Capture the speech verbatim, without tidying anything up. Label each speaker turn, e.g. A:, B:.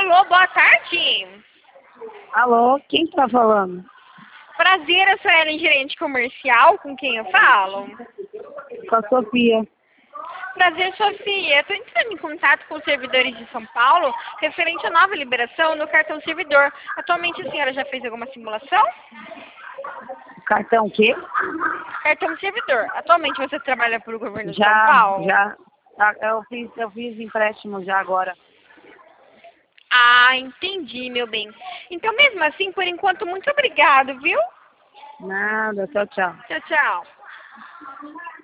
A: Alô, boa tarde.
B: Alô, quem está falando?
A: Prazer, eu sou a Ellen, gerente comercial, com quem eu falo?
B: Com a Sofia.
A: Prazer, Sofia. Eu estou entrando em contato com os servidores de São Paulo, referente à nova liberação no cartão servidor. Atualmente a senhora já fez alguma simulação?
B: Cartão o quê?
A: Cartão servidor. Atualmente você trabalha para o governo de São
B: Já,
A: Paulo?
B: já. Ah, Eu fiz, eu fiz empréstimo já agora.
A: Ah, entendi, meu bem. Então, mesmo assim, por enquanto, muito obrigado, viu?
B: Nada, tchau, tchau.
A: Tchau, tchau.